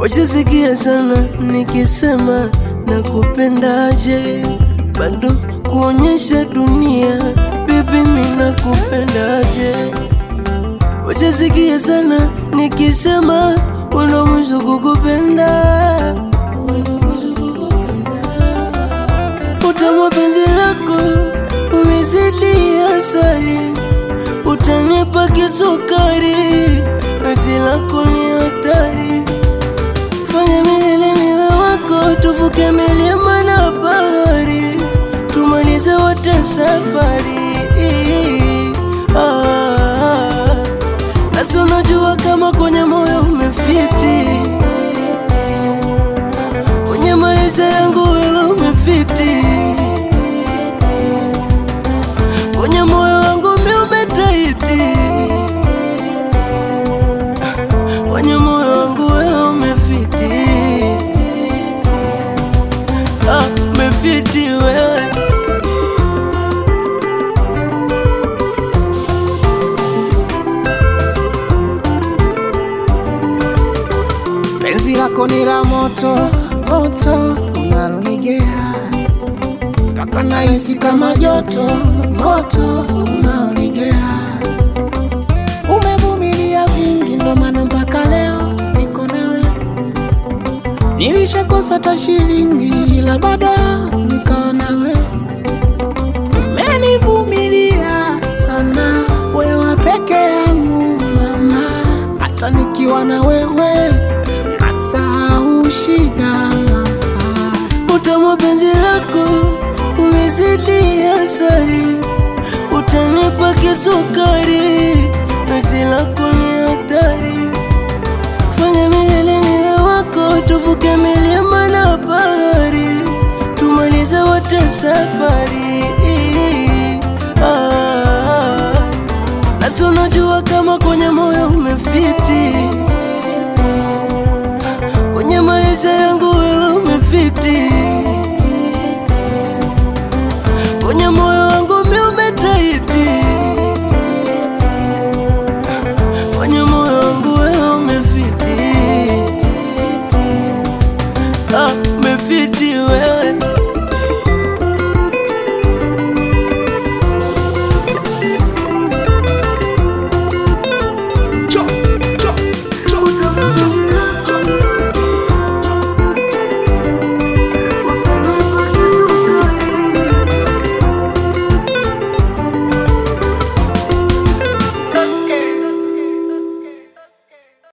Wachisikia sana nikisema nakupendaje, bado kuonyesha dunia baby mimi nakupendaje. Wachisikia sana nikisema una mwisho kukupenda, utamu penzi lako umezidi asali, utanipa kisukari, penzi lako ni hatari. Fanya milele niwe wako, tuvuke milima na bahari, tumalize wote safari. Nasi unajua kama kwenye moyo umefiti, kwenye maisha yangu wewe umefiti, kwenye moyo wangu mimi umetaiti, kwenye moyo wangu wewe umefiti, umefiti wewe. Penzi lako ni la moto, moto unalonigea, mpaka nahisi kama joto, moto unalonigea. Umevumilia vingi ndo maana mpaka leo niko nawe. Nilishakosa hata shilingi ila bado nikawa nawe. Umenivumilia sana, wewe peke yangu mama, hata nikiwa na wewe nasahau shida. Utamu penzi lako umezidi asali, utanipa kisukari, penzi lako ni hatari. Fanya milele niwe wako, tuvuke milima na bahari, tumalize wote safari. Nasi unajua kama kwenye moyo umefiti, kwenye maisha yangu wewe umefiti.